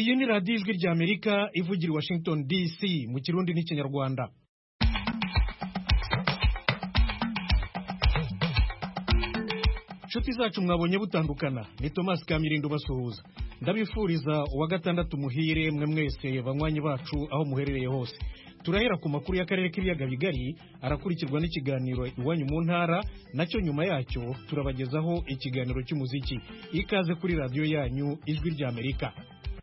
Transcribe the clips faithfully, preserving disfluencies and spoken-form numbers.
Iyi ni radiyo ijwi ry'Amerika ivugira i Washington D C mu Kirundi n'Ikinyarwanda. Nshuti zacu mwabonye butandukana, ni Thomas Kamirindo basuhuza. Ndabifuriza uwa gatandatu muhire mwe mwese banywanyi bacu aho muherereye hose. Turahera ku makuru y'akarere k'ibiyaga bigari, arakurikirwa n'ikiganiro iwanyu mu ntara, nacyo nyuma yacyo turabagezaho ikiganiro cy'umuziki. Ikaze kuri radiyo yanyu ijwi ry'Amerika.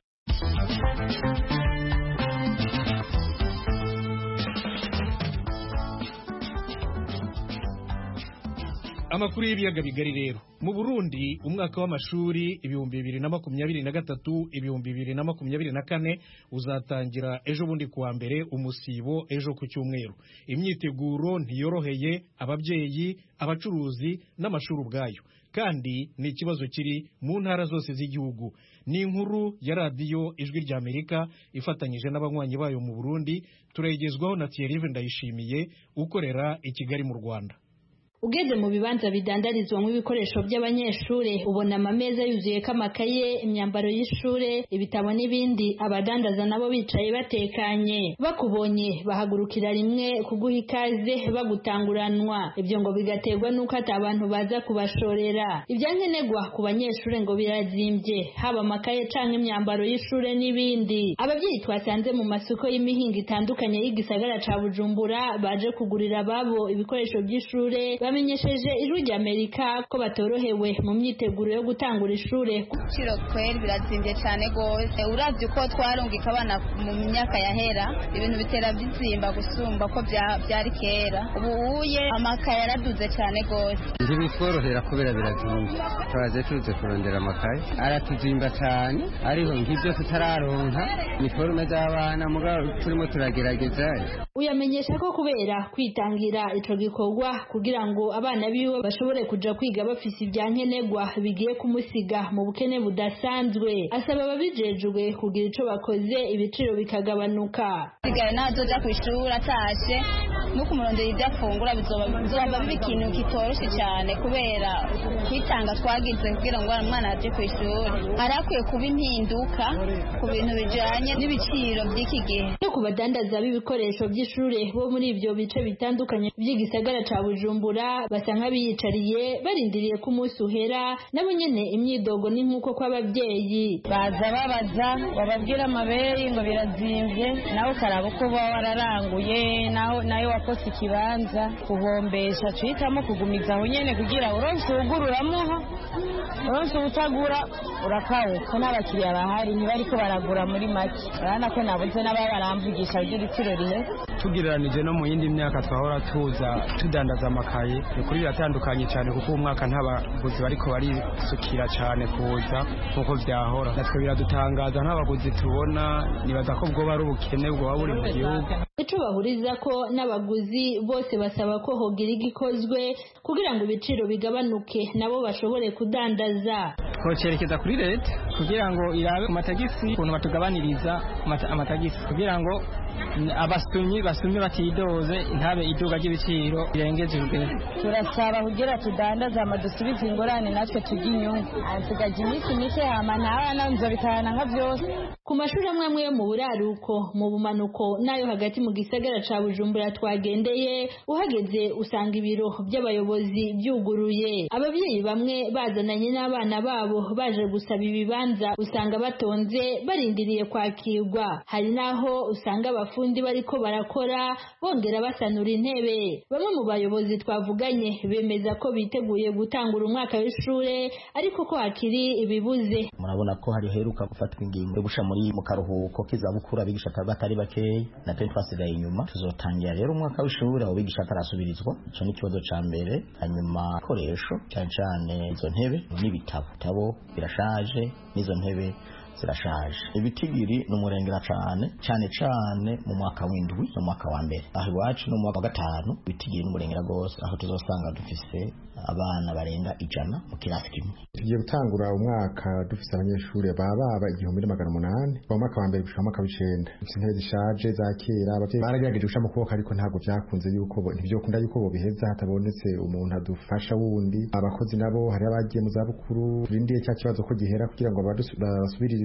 Amakuru y'ibiyaga bigari rero. Mu Burundi umwaka w'amashuri ibihumbi bibiri na makumyabiri na gatatu ibihumbi bibiri na makumyabiri na kane uzatangira ejo bundi kuwa mbere, umusibo ejo ku cyumweru. Imyiteguro ntiyoroheye ababyeyi, abacuruzi n'amashuri ubwayo, kandi ni ikibazo kiri mu ntara zose z'igihugu. Ni inkuru ya radiyo ijwi ry'Amerika ifatanyije n'abanywanyi bayo mu Burundi, turayigezwaho na Thierry Ndayishimiye ukorera i Kigali mu Rwanda. Ugeze mu bibanza bidandarizwamo ibikoresho by'abanyeshure ubona amameza yuzuye kamakaye, imyambaro y'ishure, ibitabo n'ibindi. Abadandaza nabo bicaye batekanye, bakubonye bahagurukira rimwe kuguha ikaze bagutanguranwa. Ibyo ngo bigaterwa nuko ati abantu baza kubashorera. Ibyankenerwa ku banyeshure ngo birazimbye, haba amakaye canke imyambaro y'ishure n'ibindi. Ababyeyi twasanze mu masoko y'imihingo itandukanye y'igisagara ca Bujumbura baje kugurira ababo ibikoresho by'ishure bamenyesheje ijwi ry'Amerika ko batorohewe mu myiteguro yo gutangura ishure. Ciro kweri birazimbye cyane gose, uravye uko twarungika abana mu myaka yahera, ibintu bitera bizimba gusumba ko byari kera. Ubu uye amakaye araduze cyane gose, ntibitworohera kubera birazimbye. Twaje tuze kurondera amakaye aratuzimba cyane, ariho nk'ibyo tutararonka ni forume z'abana mugabo turimo turagerageza. Uyamenyesha ko kubera kwitangira ico gikorwa kugira ngo abana biwe bashobore kuja kwiga bafise ibyankenerwa bigiye kumusiga mu bukene budasanzwe. Asaba ababijejwe kugira ico bakoze ibiciro bikagabanuka. Sigaye nazoja kwishura atashe nuko umurondera ibyo afungura bizoba bikintu kitoroshe cyane kubera kwitanga twagize kugira ngo umwana aje kwishura. Harakwiye kuba impinduka ku bintu bijanye n'ibiciro by'iki gihe. No kubadandaza b'ibikoresho by'ishure bo muri ivyo bice bitandukanye by'igisagara ca Bujumbura basa nk'abiyicariye barindiriye ko umunsi uhera. Nabo nyene imyidogo ni nk'uko kw'ababyeyi baza babaza bababwira amabere ngo birazimvye, nawe ukaraba uko baba wararanguye naho nayo wakose ikibanza kuhombesha, twitamo kugumiza aho nyene kugira uronse ugururamuha uronse utagura urakawuka. N'abakiriya bahari ntibariko baragura muri make, urabona ko nabuze n'ababaramvugisha ibyo biciro rihe. Tugereranije no mu yindi myaka twahora tuza tudandaza amakaye, kuri biratandukanye cyane kuko uyu mwaka ntabaguzi bariko barisukira cyane kuza nkuko vyahora. Natwe biradutangaza nk'abaguzi tubona, nibaza ko bwo bari ubukene bwo buri mu gihugu. Ico bahuriza ko n'abaguzi bose basaba ko hogira igikozwe kugira ngo ibiciro bigabanuke nabo bashobore kudandaza. Twocerekeza kuri leta kugira ngo irabe ku matagisi ukuntu batugabaniriza amatagisi kugira ngo abasumyi basumye batidoze ntabe iduga ry'ibiciro birengeje urugero. Turasaba kugira tudandaza amadusubiza ingorane natwe tugira inyungu, tugaje iminsi mike hama ntabana nzo bitana nka byose. Ku mashuri amwe amwe yo mu buraruko, mu bumanuko nayo hagati mu gisagara ca Bujumbura twagendeye, uhageze usanga ibiro by'abayobozi byuguruye. Ababyeyi bamwe bazananye n'abana babo baje gusaba ibibanza, usanga batonze barindiriye kwakirwa. Hari naho usanga abafundi bariko barakora bongera basanura intebe. Bamwe mu bayobozi twavuganye bemeza ko biteguye gutangura umwaka w'ishure ariko ko hakiri ibibuze. Murabona ko hari heruka gufatwa ingingo yo gusha muri mu karuhuko k'izabukuru abigisha batari bakeya, na twe twasigaye inyuma. Tuzotangira rero umwaka w'ishure aho bigisha tarasubirizwa, ico ni ikibazo ca mbere. Hanyuma koresho cyane cyane izo ntebe n'ibitabo, bitabo birashaje n'izo ntebe zirashaje. Ibitigiri n'umurengera cyane cyane cyane mu mwaka w'indwi no mwaka wa mbere. Aho iwacu no mu mwaka wa gatanu ibitigiri n'umurengera gose, aho tuzosanga dufise abana barenga ijana mu kirasi kimwe. Tugiye gutangura umwaka dufise abanyeshuri baba baba igihumbi n'amagana umunani mu mwaka wa mbere gushika mu mwaka w'icenda. Intebe zishaje za kera abavyeyi baragerageje gusha mu kuboko ariko ntabwo vyakunze yuko ivyo kunda yuko bo biheza hatabonetse umuntu adufasha wundi. Abakozi nabo hari abagiye mu zabukuru, turindiye cya kibazo ko gihera kugira ngo basubirire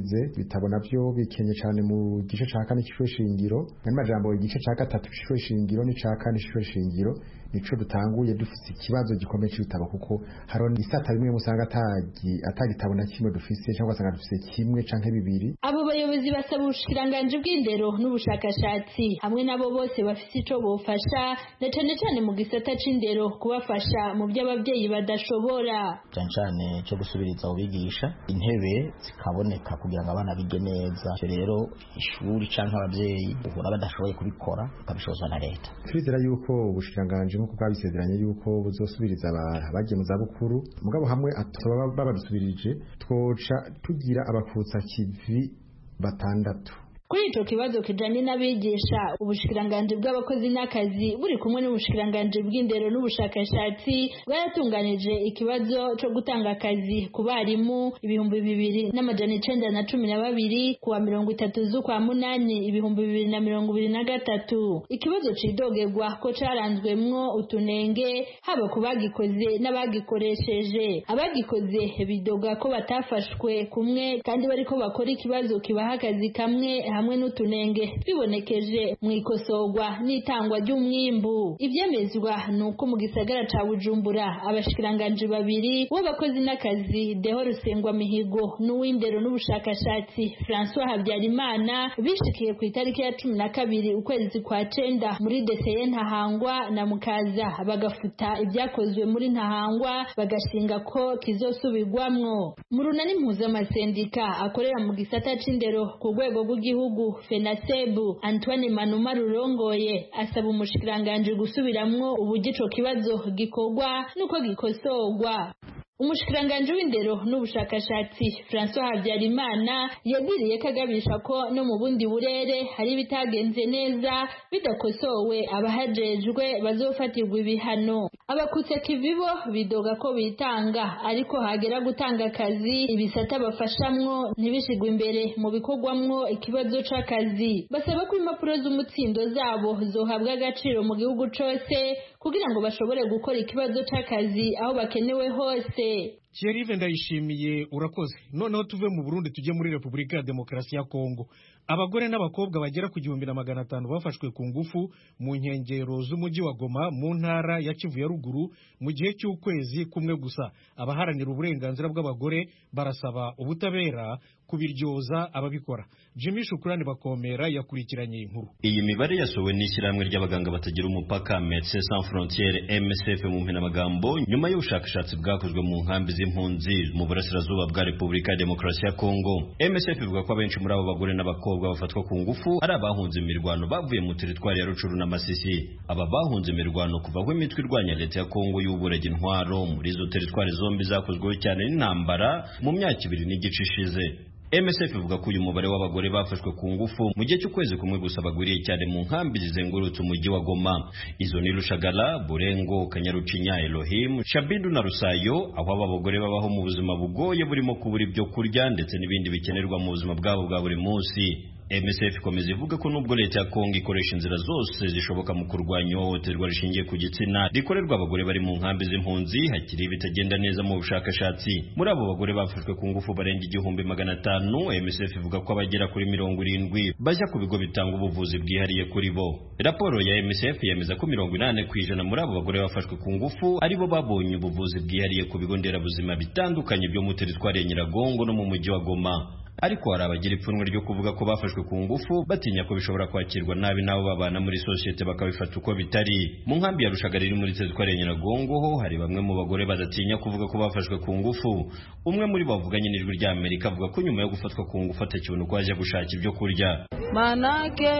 twize bitabo navyo bikenye cyane mu gice ca kane c'ishure shingiro n'amajambo igice ca gatatu c'ishure shingiro ni ca kane c'ishure shingiro nico dutanguye dufite ikibazo gikomeye cy'ibitabo kuko haro isata bimwe musanga atagi atagitabo na kimwe dufise cyangwa sanga dufise kimwe canke bibiri. Abo bayobozi basaba ubushikiranganje bw'indero n'ubushakashatsi hamwe nabo bose bafise ico bofasha na cane cane mu gisata c'indero kubafasha mu by'abavyeyi badashobora cyane cyane cyo gusubiriza ubigisha intebe zikaboneka kugira ngo abana bige neza. Rero ishuri canke abavyeyi uhora badashoboye kubikora kabishozwa na leta. Twizera yuko ubushikiranganje nkuko bwabisezeranye yuko buzosubiriza abagiye mu zabukuru mugabo hamwe atoba babadusubirije twoca tugira abakutsa kivi batandatu. Kuri ico kibazo kijanye n'abigisha ubushikiranganje bw'abakozi n'akazi buri kumwe n'ubushikiranganje bw'indero n'ubushakashatsi bwaratunganije ikibazo cyo gutanga akazi ku barimu ibihumbi bibiri n'amajana icenda na cumi na babiri kuwa mirongo itatu z'ukwa munani ibihumbi bibiri na mirongo ibiri na gatatu. Ikibazo cidogerwa ko caranzwemwo utunenge haba ku bagikoze n'abagikoresheje. Abagikoze bidoga ko batafashwe kumwe kandi bariko bakora ikibazo kibaha akazi kamwe hamwe n'utunenge twibonekeje mu ikosorwa n'itangwa ry'umwimbu. Ivyemezwa nuko mu gisagara ca Bujumbura abashikiranganje babiri w'abakozi n'akazi Deho Rusengwa Mihigo n'uw'indero n'ubushakashatsi François Habyarimana bishikiye ku itariki ya cumi na kabiri ukwezi kwa cenda muri D C E Ntahangwa na Mukaza bagafuta ibyakozwe muri Ntahangwa bagashinga ko kizosubirwamwo. Mu runani mpuzamasendica akorera mu gisata c'indero ku rwego rw'igihugu Fenasebu Antoine Manuma Rurongoye asaba umushikiranganje gusubiramwo uburyo ico kibazo gikorwa nuko gikosorwa. Umushikiranganje w'indero n'ubushakashatsi François Habyarimana yagiriye kagabisha ko no mu bundi burere hari bitagenze neza bidakosowe abahajejwe bazofatirwa ibihano. Abakutse kivibo bidoga ko bitanga ariko hagera gutanga akazi ibisata bafashamwo ntibishigwe imbere mu bikorwamwo ikibazo c'akazi. Basaba ko impapuro z'umutsindo zabo zohabwa agaciro mu gihugu cose kugira ngo bashobore gukora ikibazo c'akazi aho bakenewe hose. Thierry Ndayishimiye urakoze. Noneho tuve mu Burundi tujye muri Republika ya Demokarasi ya Kongo. Abagore n'abakobwa bagera ku gihumbi na magana atanu bafashwe ku ngufu mu nkengero z'umujyi wa Goma mu ntara ya Kivu ya ruguru mu gihe cy'ukwezi kumwe gusa. Abaharanira uburenganzira bw'abagore barasaba ubutabera kubiryoza ababikora. Jimmy Shukrani Bakomera yakurikiranye inkuru. Iyi mibare yasowe n'ishyirahamwe ry'abaganga batagira umupaka Médecins Sans Frontières M S F mu mpina magambo nyuma y'ubushakashatsi bwakozwe mu nkambi z'impunzi mu burasirazuba bwa Republika ya Demokarasi ya Kongo. M S F ivuga ko abenshi muri abo bagore n'abakobwa bafatwa ku ngufu ari abahunze imirwano bavuye mu teritwari ya Rucuru na Masisi. Aba bahunze imirwano kuva aho imitwe irwanya leta ya Kongo y'uburege intwaro muri izo teritwari zombi zakozweho cyane n'intambara mu myaka ibiri n'igice ishize. M S F ivuga ko uyu mubare w'abagore bafashwe ku ngufu mu gihe cy'ukwezi kumwe gusa bagwiriye cyane mu nkambi zizengurutse umujyi wa Goma. Izo ni Rushagala, Burengo, Kanyarucinya, Elohim, Shabidu na Rusayo, aho aba bagore babaho mu buzima bugoye burimo kubura ibyo kurya ndetse n'ibindi bikenerwa mu buzima bwabo bwa buri munsi. M S F ikomeza ivuga ko nubwo leta ya Kongo ikoresha inzira zose zishoboka mu kurwanya ihohoterwa rishingiye ku gitsina rikorerwa abagore bari mu nkambi z'impunzi, hakiri bitagenda neza mu bushakashatsi. Muri abo bagore bafashwe ku ngufu barenga igihumbi magana atanu, M S F ivuga ko abagera kuri mirongo irindwi bajya ku bigo bitanga ubuvuzi bwihariye kuri bo. Raporo ya M S F yemeza ko mirongo inani ku ijana muri abo bagore bafashwe ku ngufu aribo babonye ubuvuzi bwihariye ku bigo nderabuzima bitandukanye byo mu teritwari ya Nyiragongo no mu mujyi wa Goma. Ariko hari abagira ipfunwe ryo kuvuga ko bafashwe ku ngufu batinya ko bishobora kwakirwa nabi nabo babana muri societe bakabifata uko bitari. Mu nkambi ya Rushagara iri muri teritwari ya Nyiragongo ho hari bamwe mu bagore badatinya kuvuga ko bafashwe ku ngufu. Umwe muri bo bavuganye n'ijwi rya Amerika avuga ko nyuma yo gufatwa ku ngufu atakibona uko aje gushaka ibyo kurya. Manake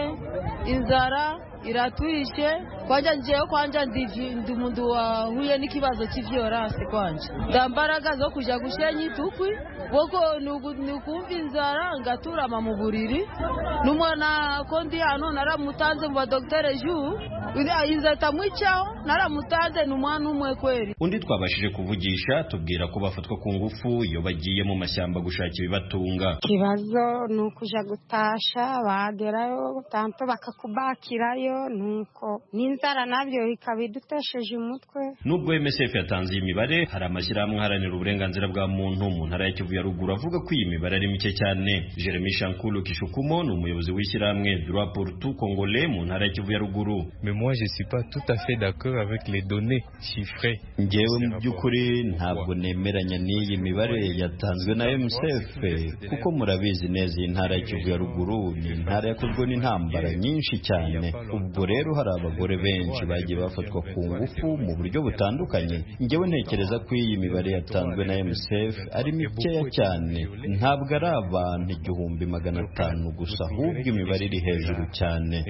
inzara iratwishe kwanja njeyo kwanja ndi umuntu wahuye n'ikibazo cy'ivyorase kwanje ndambaraga zo kuja gushenya itukwi boko nukumva inzara ngaturama mu buriri n'umwana ko ndi hano naramutanze mu badoktere ju inzata mwicaho naramutanze n'umwana umwe kweri. Undi twabashije kuvugisha tubwira ko bafatwa ku ngufu iyo bagiye mu mashyamba gushaka ibibatunga. Kibazo nukuja gutasha bagerayo tanto bakakubakirayo nabyo nuko n'inzara nabyo ikaba idutesheje umutwe. Nubwo M S F yatanze iyi mibare, hari amashyirahamwe aharanira uburenganzira bwa muntu mu ntara ya Kivu ya ruguru avuga ko iyi mibare ari mike cyane. Jeremy Shankulu Kishukumo ni umuyobozi w'ishyirahamwe Droit pour tout Congolais mu ntara ya Kivu ya ruguru. Mais moi je suis pas tout à fait d'accord avec les données chiffrées. Ngewe mu by'ukuri ntabwo nemeranya n'iyi mibare yatanzwe na M S F kuko murabizi neza iyi ntara ya Kivu ya ruguru ni intara yakozwe n'intambara nyinshi cyane. Ubwo rero hari abagore benshi bagiye bafatwa ku ngufu mu buryo butandukanye. Ngewe ntekereza ko iyi mibare yatanzwe na M S F ari mikeya cyane, ntabwo ari abantu igihumbi magana atanu gusa, ahubwo imibare iri hejuru cyane.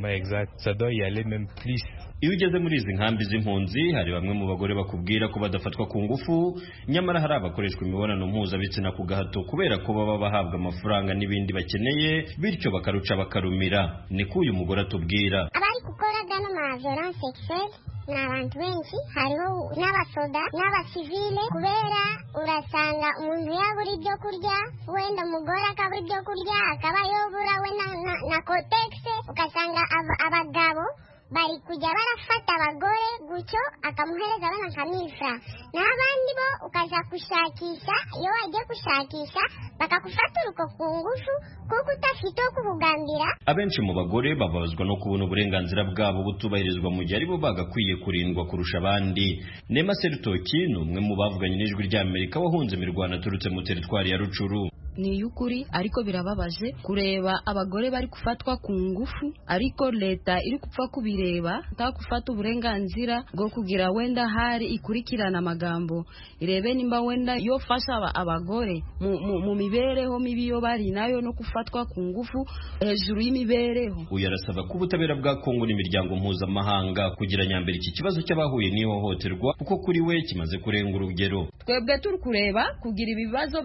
Iyo ugeze muri izi nkambi z'impunzi, hari bamwe mu bagore bakubwira ko badafatwa ku ngufu, nyamara hari abakoreshwa imibonano mpuzabitsina ku gahato kubera ko baba bahabwa amafaranga n'ibindi bakeneye, bityo bakaruca bakarumira. Niko uyu mugore atubwira. Abari gukora gano ma violence sexuelle ni abantu benshi, hariho n'abasoda n'abasivile, kubera urasanga umuntu yabura ibyo kurya, wenda umugore akabura ibyo kurya, akaba yobura we na, na, na kotegisi, ugasanga ab, abagabo bari kujya barafata abagore gutyo akamuhereza abana akamwifra, n'abandi bo ukaza kushakisha. Iyo wagiye kushakisha bakakufata uruko ku ngufu kuko utafite uko kubugambira. Abenshi mu bagore bababazwa no kubona uburenganzira bwabo butubahirizwa mu gihe aribo bagakwiye kurindwa kurusha abandi. Nema Serutoki ni umwe mu bavuganye n'ijwi rya Amerika wahunze imirwano aturutse mu teritwari ya Rucuru. Ni yukuri ariko birababaje kureba abagore bari kufatwa ku ngufu, ariko leta iri kupfa kubireba ntakufata uburenganzira bwo kugira wenda hari ikurikirana amagambo irebe nimba wenda yo fasha abagore mu, mu, mu mibereho mibi yo bari nayo no kufatwa ku ngufu hejuru y'imibereho. Uyu arasaba ko ubutabera bwa Kongo n'imiryango mpuzamahanga kugira nyambere iki kibazo cy'abahuye n'ihohoterwa kuko kuri we kimaze kurenga urugero. Twebwe turi kureba kugira ibibazo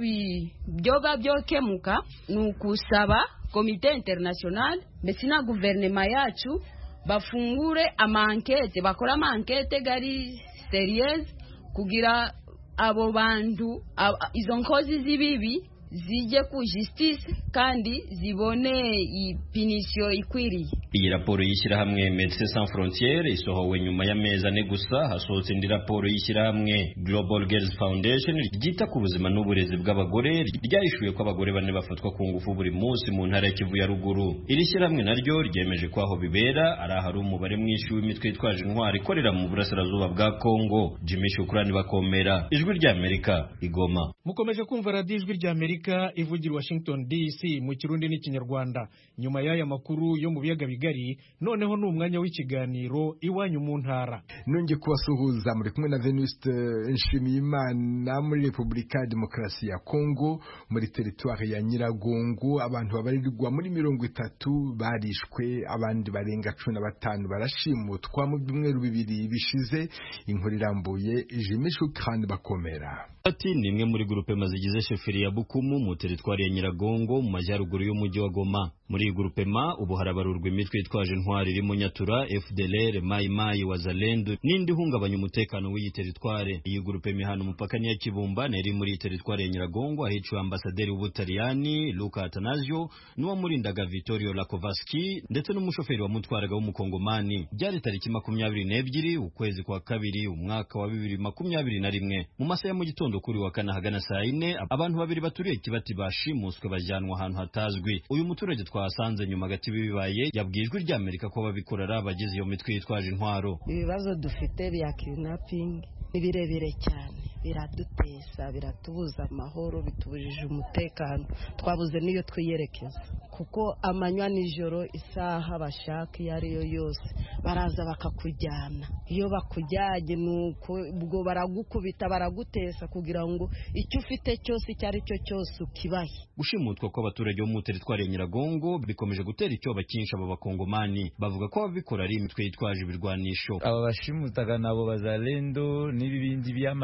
byoba byokemuka nukusaba komite international ndetse na guverinoma yacu bafungure amankete, bakora amankete gari serious kugira abo bantu izo nkozi zibibi zije ku justice kandi zibone ipinisho ikwiriye. Iyi raporo y'ishyirahamwe Médecins Sans Frontières isohowe nyuma y'amezi ane gusa hasohotse indi raporo y'ishyirahamwe Global Girls Foundation ryita ku buzima n'uburezi bw'abagore ryahishuye ko abagore bane bafatwa ku ngufu buri munsi mu ntara ya Kivu ya ruguru. Iri shyirahamwe naryo ryemeje ko aho bibera ari ahari umubare mwinshi w'imitwe yitwaje intwari ikorera mu burasirazuba bwa Kongo. Jimmy Shukrani Bakomera, Ijwi rya Amerika, Igoma. Mukomeje kumva radio Ijwi rya Amerika ivugira Washington D C mu Kirundi n'Ikinyarwanda. Nyuma y'aya makuru yo mu biyaga bigari, noneho ni umwanya w'ikiganiro Iwanyu mu ntara. Nonge kubasuhuza muri kumwe na Venuste Nshimiyimana muri Republika ya Demokarasi ya Kongo, muri teritwari ya Nyiragongo. Abantu babarirwa muri mirongo itatu barishwe, abandi barenga cumi na batanu barashimutwa mu byumweru bibiri bishize. Inkuru irambuye Jimmy Shukrani Bakomera. Ati ni imwe muri grupe mazigize sheferi ya Bukumu mu teritwari ya Nyiragongo mu majyaruguru y'umujyi wa Goma. Muri iyi grupe ma ubu harabarurwa imitwe yitwaje intwari irimo Nyatura, F D L R, Mai Mai, Wazalendo n'indi hungabanya umutekano w'iyi teritwari. Iyi grupe mihano umupaka ni ya Kibumba na iri muri teritwari ya Nyiragongo ahiciwe ambasaderi w'Ubutaliyani Luca Atanasio n'uwa murindaga Vittorio Lakovaski ndetse n'umushoferi wa mutwaraga w'umukongomani. Byari tariki makumyabiri n'ebyiri ukwezi kwa kabiri umwaka wa bibiri makumyabiri na rimwe mu masaha ya mu gitondo kuri wa kane hagana saa ine abantu babiri baturiye Kibati bashimuswe bajyanwa ahantu hatazwi. Uyu muturage twasanze nyuma gati bibaye yabwijwe rya Amerika ko babikorera abagize iyo mitwe yitwaje intwaro. Ibibazo dufite bya kidnapping ni birebire cyane, biradutesa, biratubuza amahoro, bitubujije umutekano, twabuze niyo twiyerekeza kuko amanywa nijoro isaha bashaka iyo ariyo yose baraza bakakujyana. Iyo bakujyanye nuko ubwo baragukubita baragutesa kugira ngo icyo ufite cyose cyari cyo cyose ukibahe. Gushimutwa kw'abaturage bo mu teritwari ya Nyiragongo bikomeje gutera icyoba cyinshi aba bakongomani, bavuga ko babikora ari imitwe yitwaje ibirwanisho. Aba bashimutaga nabo Bazalendo n'ibindi by'amabyo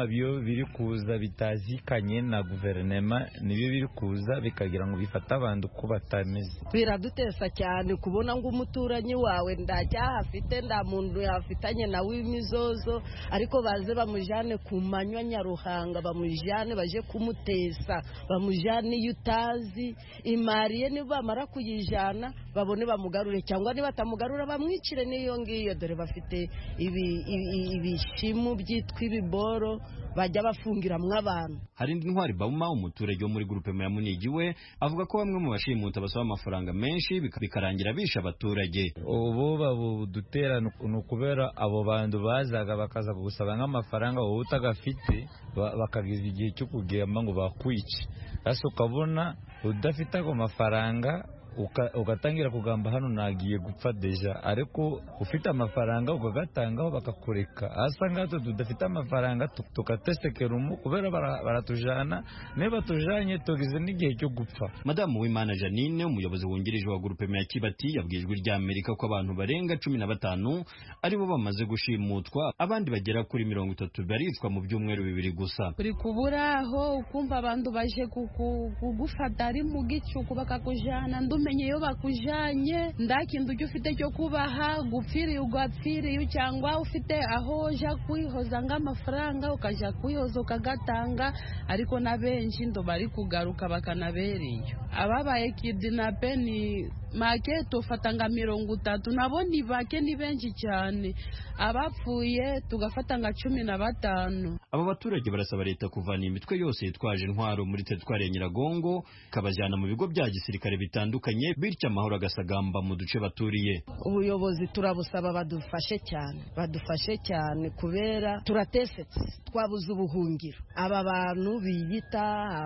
biri kuza bitazikanye na guverinoma nibyo biri kuza bikagira ngo bifate abantu ko batameze. Biradutesa cyane kubona ngo umuturanyi wawe ndacyahafite nda muntu yafitanye nawe imizozo ariko baze bamujane ku manywa nyaruhanga bamujane baje kumutesa bamujane yutazi imariye niba bamara kuyijana babone bamugarure cyangwa niba batamugarura bamwicire niyo ngiyo dore bafite ibi ibishimu byitwa ibiboro bajya bafungira mw'abantu. Hari indi ntwari Bauma umuturage wo muri groupe ya Munigi we avuga ko bamwe mu bashimuta basaba amafaranga menshi bikarangira bisha abaturage. Ubu babudutera nukubera abo bantu bazaga bakaza gusaba nk'amafaranga wowe utagafite bakagiza igihe cyo kugema ngo bakwice. Ase ukabona udafite ako mafaranga ugatangira kugamba hano nagiye gupfa deja ariko ufite amafaranga ugatangaho bakakureka asa ngato tudafite amafaranga tukatesekera umu kubera baratujana neba tujanye tugize n'igihe cyo gupfa. Madamu w'Imana Janine umuyobozi wungirije wa groupe ya Kibati yabwijwe rya Amerika ko abantu barenga cumi na batanu aribo bamaze gushimutwa abandi bagera kuri mirongo itatu baricwa mu byumweru bibiri gusa. Uri kuburaho ukumva abantu baje kugufata ari mu gicuku bakakujana ndume menye yo bakujanye ndakindu cyo ufite cyo kubaha gupfiri ugapfiri cyangwa ufite aho ja kwihoza ng'amafaranga ukaja kwihoza ukagatanga ariko na benshi ndo bari kugaruka bakanabereye ababaye kidnape ni make tufatanga mirongo itatu nabo ni bake ni benshi cyane abapfuye tugafatanga cumi na batanu. Aba baturage barasaba leta kuvana imitwe yose yitwaje intwaro muri teritwari ya Nyiragongo kabajyana mu bigo bya gisirikare bitandukanye bityo amahoro agasagamba mu duce baturiye. Ubuyobozi turabusaba badufashe cyane badufashe cyane kubera turatesetse twabuze ubuhungiro aba bantu biyita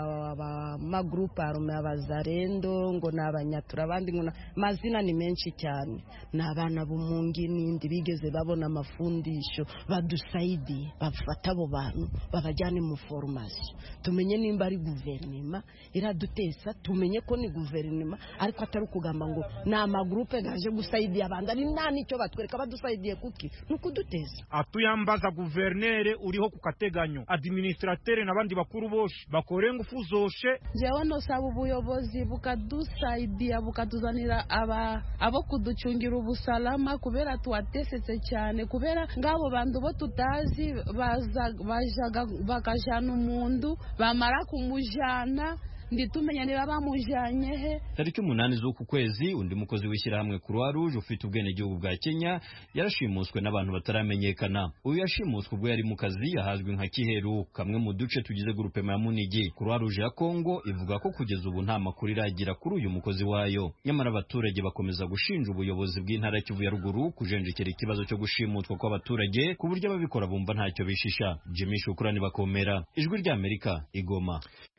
aba magroupe arme abazarendo ngo nabanyatura abandi ngo mazina ni menshi cyane nabana bumungi nindi bigeze babona amafundisho badusaidi bafata abo bantu babajyane mu formation tumenye nimba ari guverinoma iradutesa tumenye ko ni guverinoma ariko atari kugamba ngo na amagroupe gaje gusaidia abandi ari nani cyo batwereka badusaidiye kuki nukuduteza atuyambaza guvernere uriho kukateganyo administrateur nabandi bakuru boshe bakore ngufu zoshe jewe no saba ubuyobozi bukadusaidia bukatuzanira aba abo kuducungira ubusalama kubera tuwatesetse cyane kubera ngabo bantu bo tutazi bajaga bakajana umundu bamara kumujana nditumenya niba bamujanye he. Tariki umunani z'uku kwezi undi mukozi w'ishyirahamwe Croix Rouge ufite ubwene gihugu bwa Kenya yarashimuswe n'abantu bataramenyekana. Uyu yashimuswe ubwo yari mu kazi yahazwe nka Kiheru kamwe mu duce tugize groupe ya Munigi. Croix Rouge ya Kongo ivuga ko kugeza ubu nta makuru iragira kuri uyu mukozi wayo. Nyamara abaturage bakomeza gushinja ubuyobozi bw'intara ya Kivu ya ruguru kujenjekera ikibazo cyo gushimutwa kw'abaturage ku buryo ababikora bumva ntacyo bishisha. Jimmy Shukrani bakomera. Ijwi rya Amerika Igoma.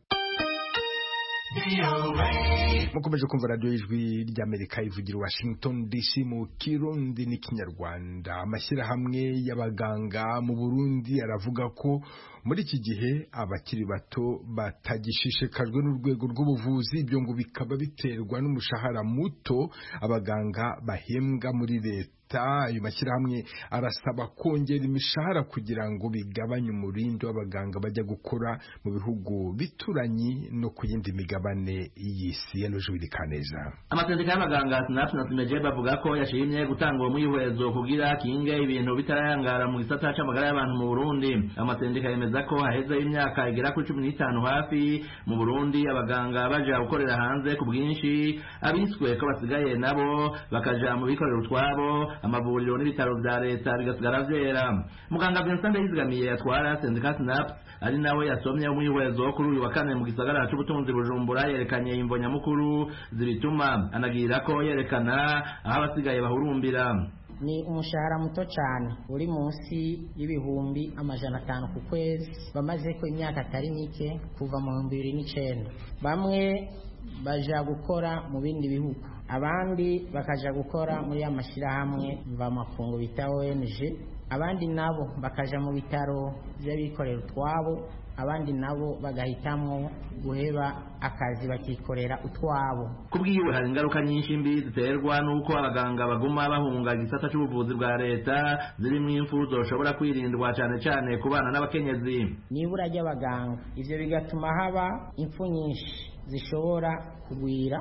mukomeje kumva radio y'ijwi ry'Amerika ivugira Washington D C mu Kirundi n'ikinyarwanda. Amashyirahamwe y'abaganga mu Burundi aravuga ko muri iki gihe abakiri bato batagishishikajwe n'urwego rw'ubuvuzi ibyo ngo bikaba biterwa n'umushahara muto abaganga bahembwa muri leta. Ayo mashyirahamwe arasaba kongera imishahara kugira ngo bigabanye umurindi w'abaganga bajya gukora mu bihugu bituranyi no ku yindi migabane y'isi. Kaneza amatendeka y'abaganga SNAP na SNAP bavuga ko yashimye gutanga uwo mwihwezo kugira kinge ibintu bitarayangara mu gisata c'amagara y'abantu mu Burundi. Amatendeka yemeza ko haheze imyaka igera kuri cumi n'itanu hafi mu Burundi abaganga baja gukorera hanze ku bwinshi abiswe ko basigaye nabo bakaja mu bikorera utwabo amavuriro n'ibitaro vya leta bigasigara vyera. Muganga Vincent Yizigamiye yatwara sendika SNAP ari nawe yasomye umwihwezo kuri uyu wa kane mu gisagara c'ubutunzi Bujumbura yerekanye imvo nyamukuru zibituma anagira ko yerekana aho abasigaye bahurumbira. Ni umushahara muto cyane uri munsi y'ibihumbi amajana atanu ku kwezi bamaze ko imyaka atari mike kuva mu bihumbi bibiri n'icenda. Bamwe baja gukora mu bindi bihugu abandi bakaja gukora muri amashirahamwe mvamakungu bita O N G, abandi nabo bakaja mu bitaro by'abikorera utwabo, abandi nabo bagahitamwo guheba akazi bakikorera utwabo. Kubwiwe hari ingaruka nyinshi mbi ziterwa nuko abaganga baguma bahunga igisata cy'ubuvuzi bwa leta zirimo impfu zoshobora kwirindwa cyane cyane ku bana n'abakenyezi. Nibura ry'abaganga ivyo bigatuma haba impfu nyinshi zishobora kugwira,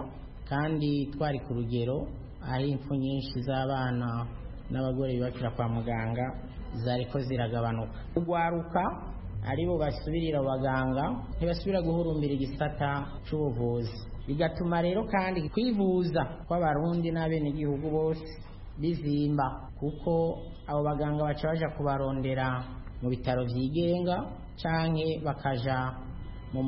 kandi twari ku rugero aho impfu nyinshi z'abana n'abagore bibakira kwa muganga zariko ziragabanuka. Ugwaruka aribo basubirira abaganga ntibasubira guhurumbira igisata cy'ubuvuzi, bigatuma rero kandi kwivuza kw'abarundi n'abenegihugu bose bizimba, kuko abo baganga baca baja kubarondera mu bitaro vyigenga canke bakaja mu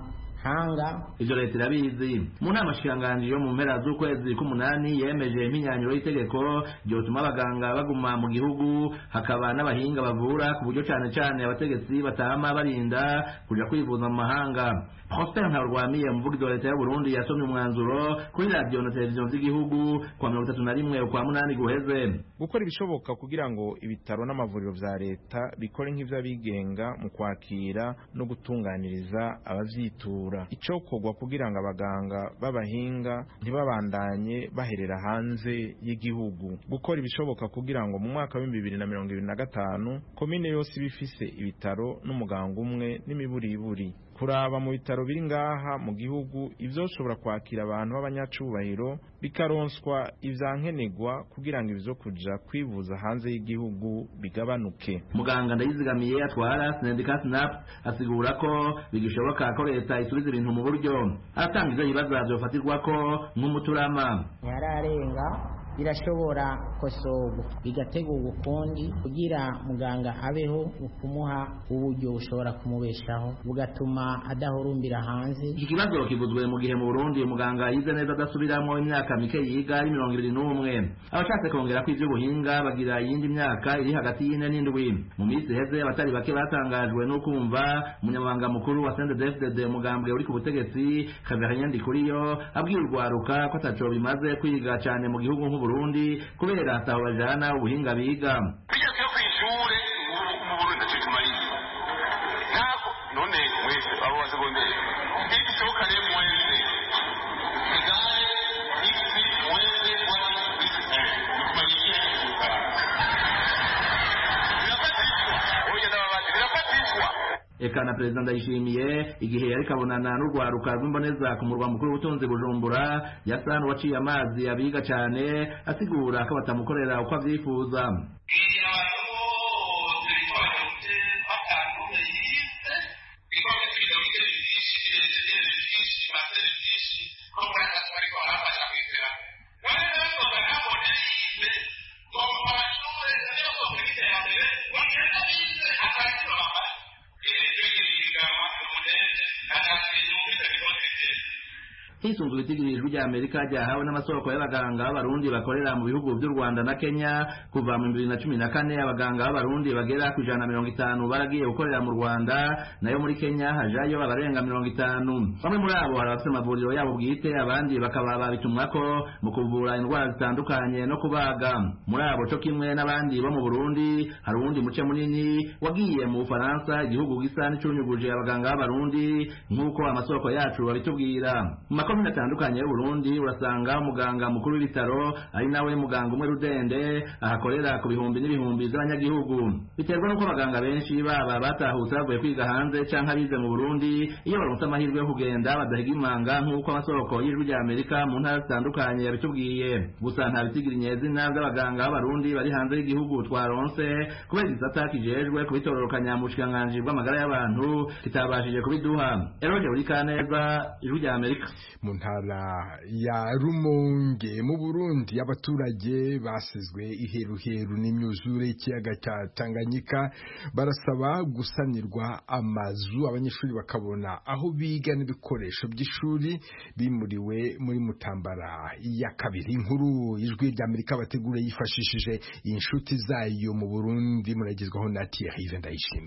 mahanga. Ivyo leta irabizi. Mu nama shikiranganji yo mu mpera z'ukwezi k'umunani yemeje impinyanyuro y'itegeko ryotuma abaganga baguma mu gihugu, hakaba n'abahinga bavura ku buryo cane cane abategetsi batama barinda kuja kwivuza mu mahanga. Prosper Ntarwamiye, umuvugizi wa leta y'u Burundi, yasomye umwanzuro kuri radio na televiziyo z'igihugu kwa mirongo itatu na rimwe ukwa munani guheze. Gukora ibishoboka kugira ngo ibitaro n'amavuriro vya leta bikore nk'ivy'abigenga mu kwakira no gutunganiriza abavyitura. Icokorwa kugira ngo abaganga b'abahinga ntibabandanye baherera hanze y'igihugu. Gukora ibishoboka kugira ngo mu mwaka wa bibiri na mirongo ibiri na gatanu komine yose bifise ibitaro n'umuganga umwe n'imiburiburi. Kuraba mu bitaro biri ngaha mu gihugu ivyoshobora kwakira abantu b'abanyacubahiro bikaronswa ivyankenegwa kugira ngo ivyo kuja kwivuza hanze y'igihugu bigabanuke. Muganga Ndayizigamiye atwara Syndicat SNAP asigura ko bigishoboka ko leta isubiza ibintu mu buryo, aratanga ivyo bibazo vyofatirwako nk'umuturama. Yararenga birashobora kosogo bigategurwa ukundi kugira muganga abeho ukumuha uburyo bushobora kumubeshaho bugatuma adahurumbira hanze. Iki kibazo kivuzwe mu gihe mu Burundi muganga yize neza adasubiramo imyaka mike yiga ari mirongo ibiri n'umwe. Abashatse kongera ko ivy'ubuhinga bagira iyindi myaka iri hagati y'ine n'indwi. Mu minsi heze abatari bake batangajwe no kumva umunyamabanga mukuru wa C N D D F D D mugambwe uri ku butegetsi Xavier Ndikuriyo abwira urwaruka ko ataco bimaze kwiga cyane mu gihugu nk'u Burundi kubera ataho bajana ubuhinga biga. Bigeze ku ishure mu Burundi cyutumariye nako none wese abo basegonderi ibisoka re mwese igaye isi mwese wala isi kumalikia kuka birafatishwa oya n'abandi birafatishwa. Eka na Perezida Ndayishimiye igihe yari kabonana n'urwaruka rw'imboneza ku murwa mukuru w'ubutunzi Bujumbura yasa n'uwaciye amazi abiga cyane asigura ko batamukorera uko avyifuza. Hisunzwe itigirijwe rya Amerika ryahawe n'amasoko y'abaganga b'abarundi bakorera mu bihugu by'u Rwanda na Kenya kuva mu bibiri na cumi na kane abaganga b'abarundi bagera ku ijana na mirongo itanu baragiye gukorera mu Rwanda, nayo muri Kenya hajayo abarenga mirongo itanu. Bamwe muri abo hari abafite amavuriro yabo bwite, abandi bakaba babitumwako mu kuvura indwara zitandukanye no kubaga. Muri abo cyo kimwe n'abandi bo mu Burundi hari uwundi muce munini wagiye mu Bufaransa, igihugu gisa n'icunyuguje abaganga b'abarundi nk'uko amasoko yacu babitubwira. Makomine atandukanye y'u Burundi urasanga umuganga mukuru w'ibitaro ari nawe muganga umwe rudende ahakorera ku bihumbi n'ibihumbi by'abanyagihugu. Biterwa n'uko abaganga benshi baba batahutse bavuye kwiga hanze canke abize mu Burundi, iyo baronse amahirwe yo kugenda badahiga imanga nk'uko amasoko y'ijwi rya Amerika mu ntara zitandukanye yabitubwiye. Gusa nta bitigira inyezina by'abaganga b'abarundi bari hanze y'igihugu twaronse kubera igisata kijejwe kubitororokanya mu bushikiranganji bw'amagara y'abantu kitabashije kubiduha. Eroje Urikaneza, ijwi rya Amerika. Mu ntara ya Rumonge mu Burundi abaturage basizwe iheruheru n'imyuzure y'ikiyaga cya Tanganyika barasaba gusanirwa amazu, abanyeshuri bakabona aho biga n'ibikoresho by'ishuri bimuriwe muri Mutambara ya kabiri. Inkuru ijwi rya Amerika bategura yifashishije inshuti zayo mu Burundi muragezwaho na Thierry Ndayishimiye.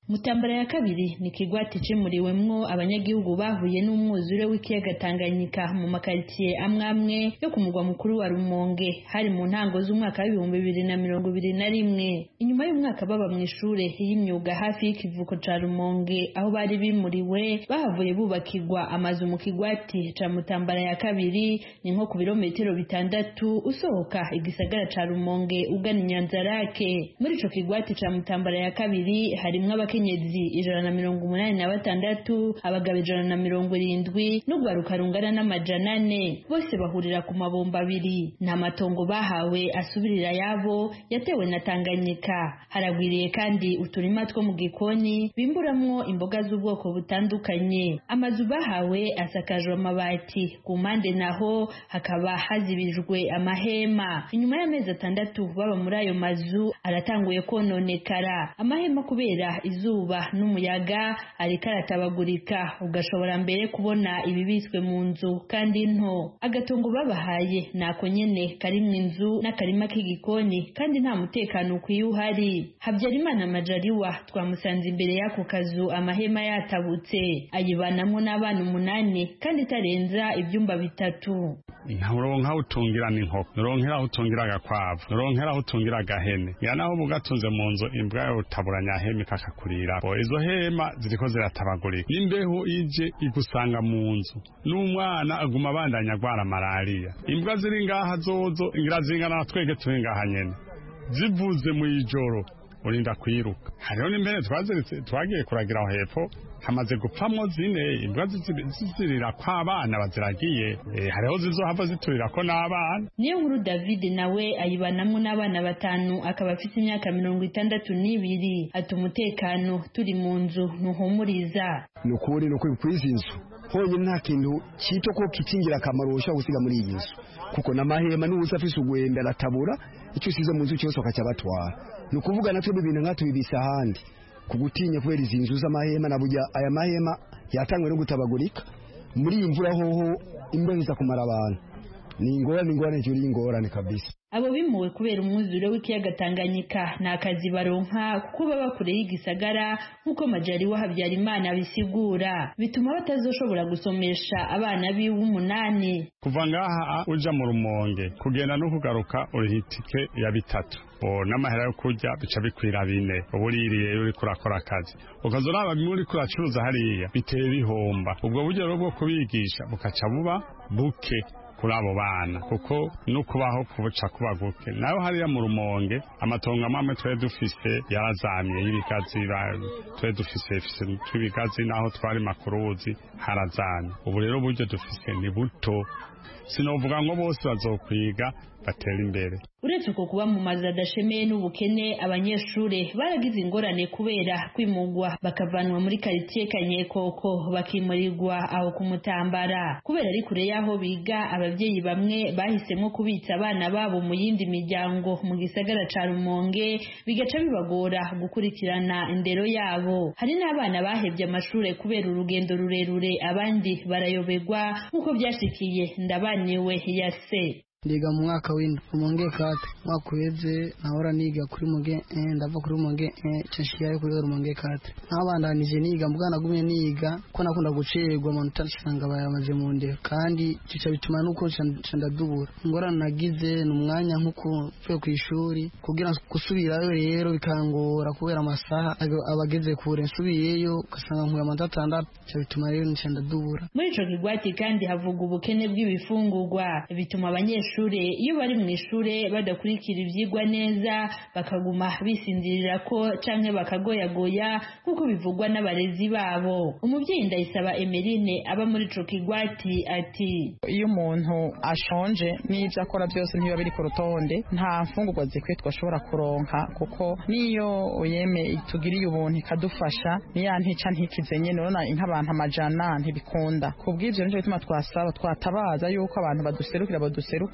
Mutambara ya kabiri ni kigwati cimuriwemwo abanyagihugu bahuye n'umwuzure w'ikiyaga Tanganyika mu makaritsiye amwe amwe yo ku mugwa mukuru wa Rumonge hari mu ntango z'umwaka w'ibihumbi bibiri na mirongo ibiri na rimwe. Inyuma y'umwaka baba mu ishure y'imyuga hafi y'ikivuko ca Rumonge aho bari bimuriwe bahavuye bubakirwa amazu mu kigwati ca Mutambara ya kabiri ni nko ku birometero bitandatu usohoka igisagara ca Rumonge ugana Nyanzarake. Muri ico kigwati ca Mutambara ya kabiri harimwo abakenyezi ijana na mirongo umunani na batandatu, abagabo ijana na mirongo irindwi n'ugwaruka rungana n'amajana ane. Bose bahurira ku mabomba abiri. Nta matongo bahawe asubirira yabo yatewe na Tanganyika. Haragwiriye kandi uturima two mu gikoni bimburamwo imboga z'ubwoko butandukanye. Amazu bahawe asakajwe amabati, ku mpande naho hakaba hazibijwe amahema. Inyuma y'amezi atandatu baba muri ayo mazu aratanguye kononekara. Amahema kubera izuba n'umuyaga ariko aratabagurika, ugashobora mbere kubona ibibitswe mu nzu kandi nto. Agatongo babahaye nako nyene karimwe inzu n'akarima k'igikoni kandi nta mutekano ukwiye uhari. Habyarimana Majaliwa twamusanze imbere y'ako kazu amahema yatabutse, ayibanamwo n'abana umunani kandi itarenza ibyumba bitatu. Nturonka utungira n'inkoko, nuronkera aho utungira agakwavu, nuronkera aho utungira agahene, yanaho bugatunze mu nzu imbwa yawe utaburanya hema ikakakurira. Izo hema ziriko ziratabagurika, imbeho ije igusanga mu nzu, n'umwana aguma abandanya agwara malaria. Imbwa ziri ngaha zozo ingira zingana na twege turi ngaha nyene, zivuze mu ijoro urinda kwiruka. Hariho n'impene twaziritse twagiye kuragira aho hepfo hamaze gupfamwo zine, imbwa zizirira ko abana baziragiye, e, hariho zizohava ziturira ko n'abana. Niyo nkuru David nawe ayibanamwo n'abana batanu akaba afite imyaka mirongo itandatu n'ibiri. Ati umutekano turi mu nzu ntuhumuriza. Nukuri nukuri kwizi inzu honyine nta kintu cito ko kicingira akamaro ushaka gusiga muri iyi nzu, kuko n'amahema n'ubusa afise ugwenda aratabura icyo usize mu nzu cyose akacabatwara. Nukuvuga natwe ibintu nkatu bibisa ahandi kugutinya kubera izi nzu z'amahema na burya aya mahema yatangwe no gutabagurika muri iyi mvura hoho imbeho iza kumara abantu. Ni ingorane ingorane cyuri ingorane kabisa. Abo bimuwe kubera umwuzure w'ikiyaga Tanganyika nta kazi baronka kuko baba kure y'igisagara nkuko Majaliwa Habyarimana bisigura, bituma batazoshobora gusomesha abana biwe umunani. Kuva ngaha uja mu Rumonge kugenda no kugaruka uri hitike ya bitatu, o n'amahera yo kurya bica bikwira bine, ubuririye uri kurakora akazi ukazoraba muri kuracuruza hariya biteye bihomba. Ubwo buryo rero bwo kubigisha bukaca buba buke kuri abo bana kuko no kubaho kubuca kubaguke. Naho hariya mu Rumonge amatongo amwe twe dufise yarazamye y'ibigazi, twe dufise twibigazi naho twari makuruzi harazamye. Ubu rero buryo dufise ni buto, sinovuga ngo bose bazokwiga batera imbere. Uretse uko kuba mu mazu adashemeye n'ubukene, abanyeshure baragize ingorane kubera kwimugwa bakavanwa muri quartier Kanyekoko bakimurirwa aho ku Mutambara. Kubera ari kure yaho biga, abavyeyi bamwe bahisemo kubitsa abana babo mu yindi miryango mu gisagara ca Rumonge, bigaca bibagora gukurikirana indero yabo. Hari n'abana bahevye amashure kubera urugendo rurerure, abandi barayoberwa nkuko byashikiye Ndabaniwe Yase. Ndiga mu mwaka w'indwi Rumonge kate, mwaka uheze nahora niga kuri Rumonge eh, ndava kuri Rumonge eh, censhira kuri Rumonge kate. Nabandanije niga mbwana gumye niga ko nakunda gucererwa amanota nsanga bayamaze mu ndero, kandi cica bituma nuko candadubura. Ngorana nagize n'umwanya nkuko mvuye ku ishuri kugira gusubirayo rero bikangora kubera amasaha abageze kure, nsubiyeyo ugasanga nkuye amanota atandatu, cica bituma rero ncandadubura. Muri ico kigwati kandi havuga ubukene bw'ibifungurwa bituma abanyeshure iyo bari mu ishure badakurikira ivyigwa neza, bakaguma bisinzirira ko canke bakagoyagoya kuko bivugwa n'abarezi babo. Umuvyeyi Ndayisaba Emeline aba muri ico kigwati ati iyo umuntu ashonje n'ivyo akora byose ntiyo biri ku rutonde, nta mfungurwa zikwiye twashobora kuronka, kuko niyo uyeme itugiriye ubuntu ikadufasha niya ntica ntikize nyene, nona nk'abantu amajana ntibikunda. Kubw'ivyo nico bituma twasaba twatabaza yuko abantu baduserukira baduserukira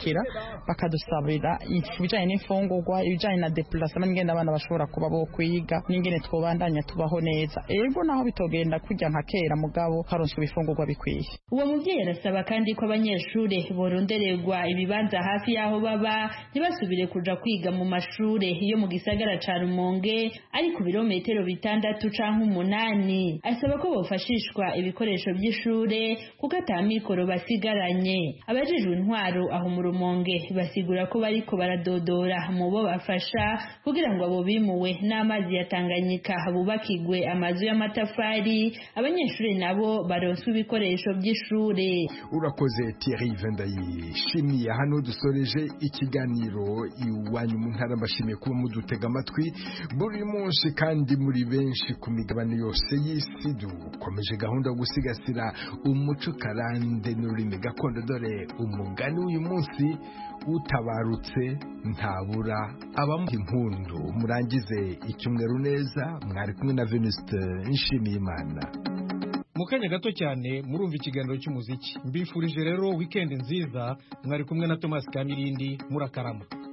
bakadushigikira bakadusabira ibijanye n'imfungurwa ibijanye na déplacement ngenda abana bashobora kuba bo kwiga n'ingene twobandanya tubaho neza ego naho bitogenda kujya nka kera mugabo haronswe ibifungurwa bikwiye. Uwo muvyeyi arasaba kandi ko abanyeshure borondererwa ibibanza hafi yaho baba ntibasubire kuja kwiga mu mashure yo mu gisagara ca Rumonge ari ku birometero bitandatu canke umunani. Asaba ko bofashishwa ibikoresho by'ishure kuko atamikoro basigaranye. Abajejwe intwaro aho mu Rumonge basigura ko bariko baradodora mu bo bafasha kugira ngo abo bimuwe n'amazi ya Tanganyika bubakigwe amazu y'amatafari abanyeshure nabo baronswe ibikoresho by'ishure. Urakoze Thierry Vendayi shimiye hano dusoreje ikiganiro iwanyu mu ntara mbashimiye kuba mudutega amatwi buri munsi kandi muri benshi ku migabane yose y'isi. Dukomeje gahunda yo gusigasira umuco karande n'ururimi gakondo dore umugani w'uyu munsi utabarutse ntabura abamuha impundu. Murangize icyumweru neza mwari kumwe na Venuste Nshimiyimana. Mu kanya gato cyane murumva ikiganiro cy'umuziki. Mbifurije rero weekend nziza mwari kumwe na Thomas Kamirindi murakarama.